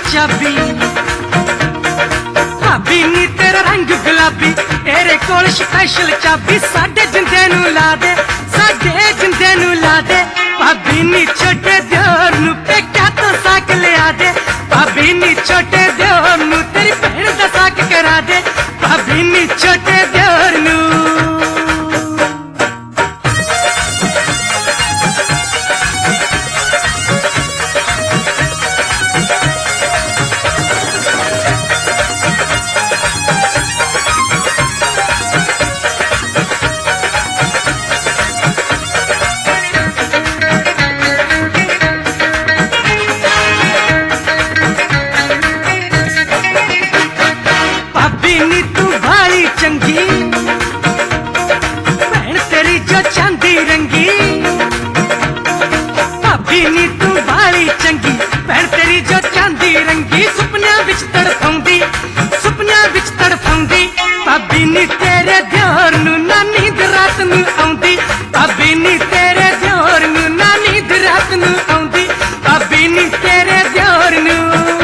चाबी भाभी नी तेरा रंग गुलाबी तेरे कोल स्पेशल चाबी साडे जिंदे नू ला दे साडे जिंदे नू ला दे भाभी नी छोटे दियोर नू पेका तो साक लिया दे भाभी नी छोटे दियोर नू तेरी भैन दा साक करा दे भाभी नी छोटे दियोर नू चंगी भैन तेरी जो चांदी रंगी भाभी नी तू भाली चंगी भैन तेरी जो चांदी रंगी सुपनिया विच तड़फाउंदी भाभी नी तेरे दियोर नू ना नींद रात नू आउंदी भाभी नी तेरे दियोर नू ना नींद रात नू आउंदी भाभी नी तेरे दियोर नू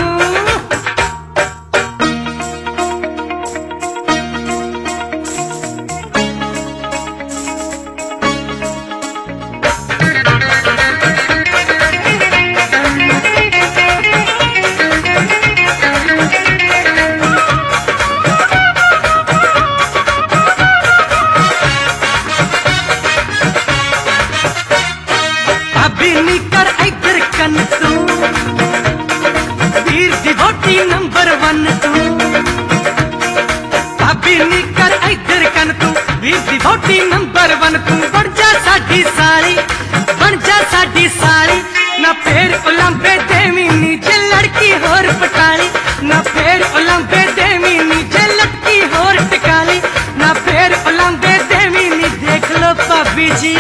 नी कर इधर कन तू वीर दी वोटी नंबर 1 तू भाभी नी कर इधर कन तू वीर दी वोटी नंबर 1 तू बन जा साडी साली ना फेर उलंबे देवी नी जे लड़की होर पटाली ना फेर उलंबे देवी नी जे लड़की होर टिकाली ना फेर उलंबे देवी नी देख लो भाभी जी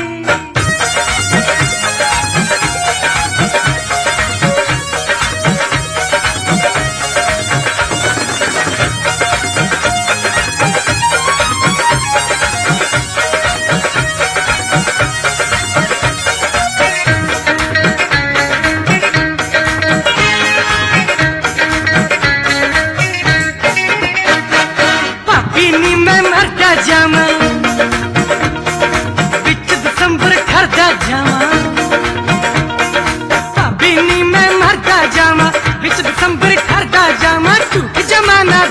नी मैं मरदा जावा बिच दिसंबर खरदा जावा भाभी नी मैं मरदा जावा बिच दिसंबर खरदा जावा झूठ जमाना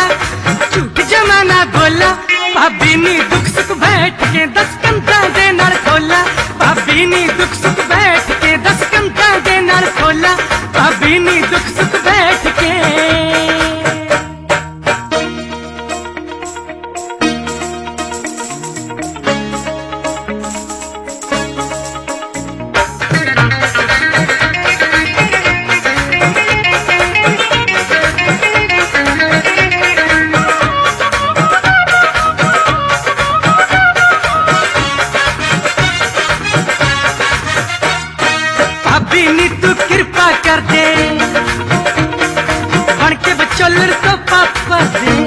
बोला भाभी नी दुख सुख बैठ के 10 कंधा दे नाल खोला भाभी नी दुख सुख बैठ के 10 कंधा दे नाल खोला भाभी नी दुख सुख बैठ के भाभी नी तू कृपा कर दे बन के बचोलर तो पापा दे